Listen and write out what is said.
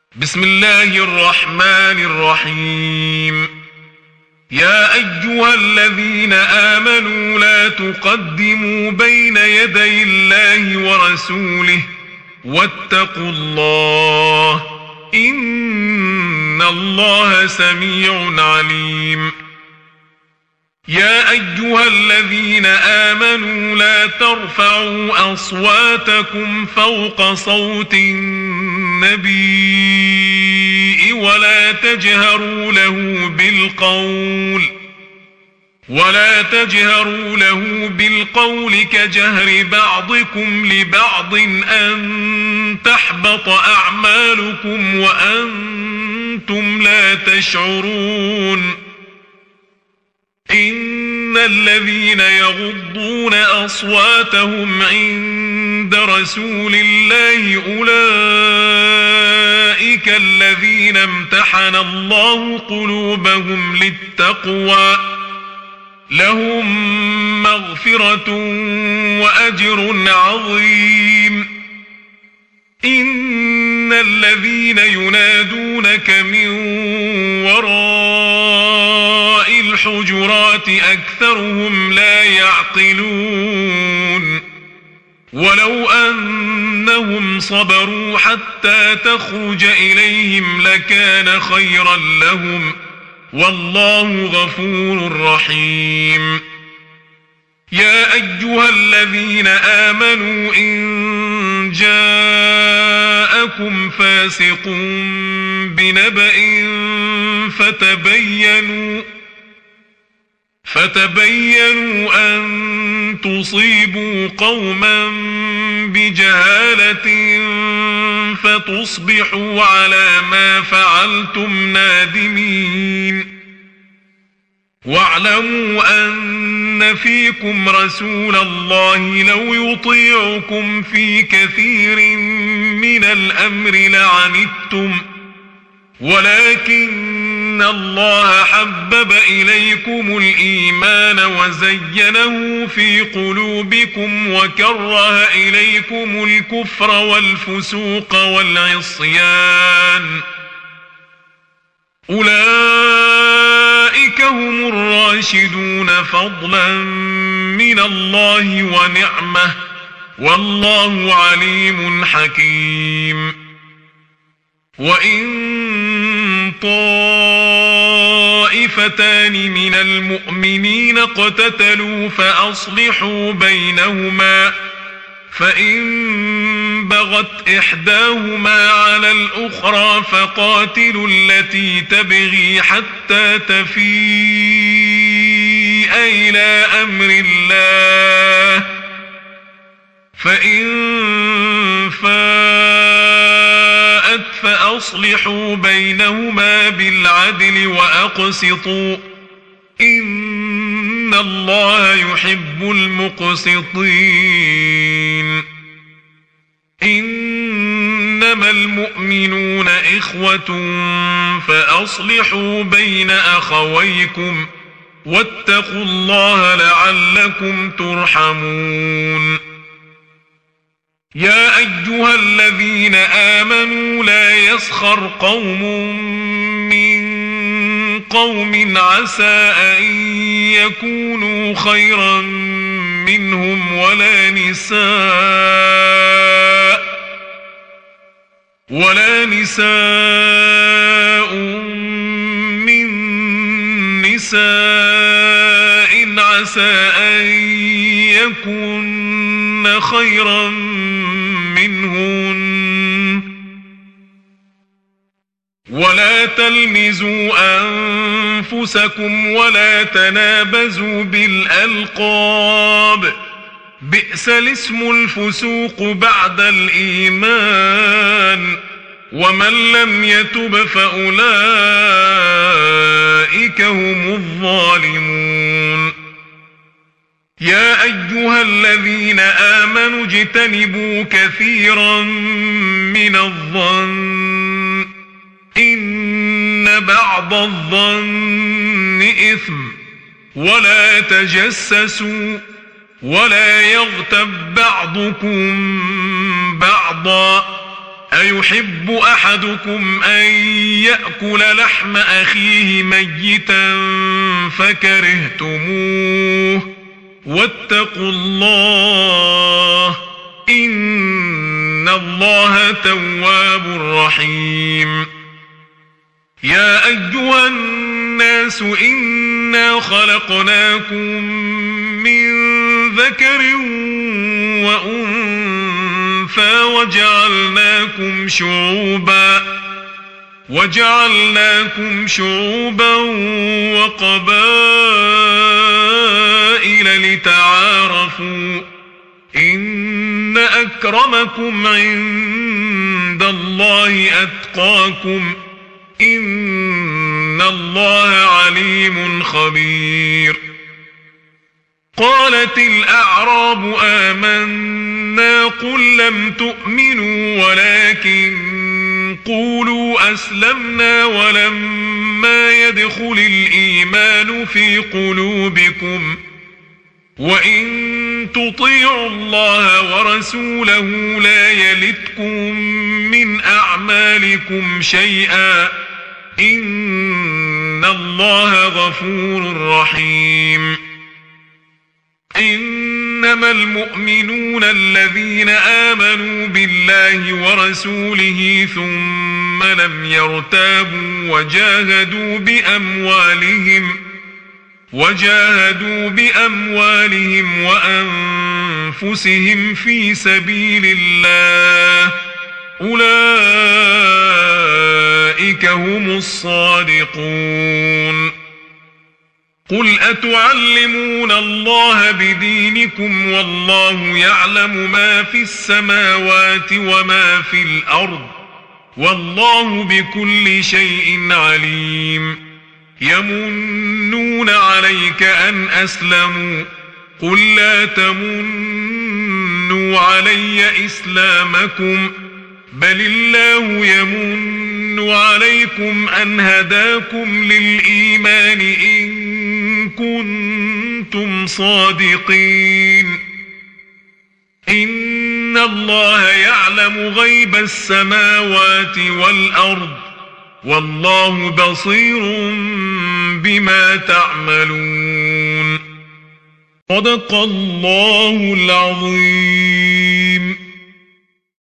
بسم الله الرحمن الرحيم. يا أيها الذين آمنوا لا تقدموا بين يدي الله ورسوله واتقوا الله إن الله سميع عليم. يا أيها الذين آمنوا لا ترفعوا أصواتكم فوق صوت النبي ولا تجهروا له بالقول كجهر بعضكم لبعض أن تحبط أعمالكم وأنتم لا تشعرون. إن الذين يغضون أصواتهم عند رسول الله أولئك الذين امتحن الله قلوبهم للتقوى لهم مغفرة وأجر عظيم. إن الذين ينادونك من وراء الحجرات أكثرهم لا يعقلون. ولو أنهم صبروا حتى تخرج إليهم لكان خيرا لهم والله غفور رحيم. يا أيها الذين آمنوا إن جاءكم فاسق بنبأ فتبينوا أن تصيبوا قوما بجهالة فتصبحوا على ما فعلتم نادمين. واعلموا أن فيكم رسول الله لو يطيعكم في كثير من الأمر لعنتم ولكن الله حبب إليكم الإيمان وزينه في قلوبكم وكره إليكم الكفر والفسوق والعصيان أولئك هم الراشدون فضلا من الله ونعمة والله عليم حكيم. وإن طائفتان من المؤمنين اقتتلوا فأصلحوا بينهما فإن بغت إحداهما على الأخرى فقاتلوا التي تبغي حتى تفيء إلى أمر الله فإن فاءت فأصلحوا بينهما بالعدل وأقسطوا إن الله يحب المقسطين. إنما المؤمنون إخوة فأصلحوا بين أخويكم واتقوا الله لعلكم ترحمون. يا أيها الذين آمنوا لا يسخر قوم من قوم عسى أن يكونوا خيرا منهم ولا نساء من نساء عسى أن يكن خيرا منهن ولا تلمزوا أنفسكم ولا تنابزوا بالألقاب بئس الاسم الفسوق بعد الإيمان ومن لم يتب فأولئك هم الظالمون. يا أيها الذين آمنوا اجتنبوا كثيرا من الظن إن بعض الظن إثم ولا تجسسوا ولا يغتب بعضكم بعضا أيحب أحدكم أن يأكل لحم أخيه ميتا فكرهتموه واتقوا الله إن الله تواب رحيم يا أيها الناس إنا خلقناكم من ذكر وأنثى وجعلناكم شعوبا وقبائل لتعارفوا إن أكرمكم عند الله أتقاكم إن الله عليم خبير قالت الأعراب آمنا قل لم تؤمنوا ولكن قولوا أسلمنا ولما يدخل الإيمان في قلوبكم وإن تطيعوا الله ورسوله لا يلتكم من أعمالكم شيئا إن الله غفور رحيم إنما المؤمنون الذين آمنوا بالله ورسوله ثم لم يرتابوا وجاهدوا بأموالهم وأنفسهم في سبيل الله أولئك هم الصادقون قل أتعلمون الله بدينكم والله يعلم ما في السماوات وما في الأرض والله بكل شيء عليم يمنون عليك أن أسلموا قل لا تمنوا علي إسلامكم بل الله يمن عليكم أن هداكم للإيمان إن كنتم صادقين إن الله يعلم غيب السماوات والأرض والله بصير بما تعملون صدق الله العظيم.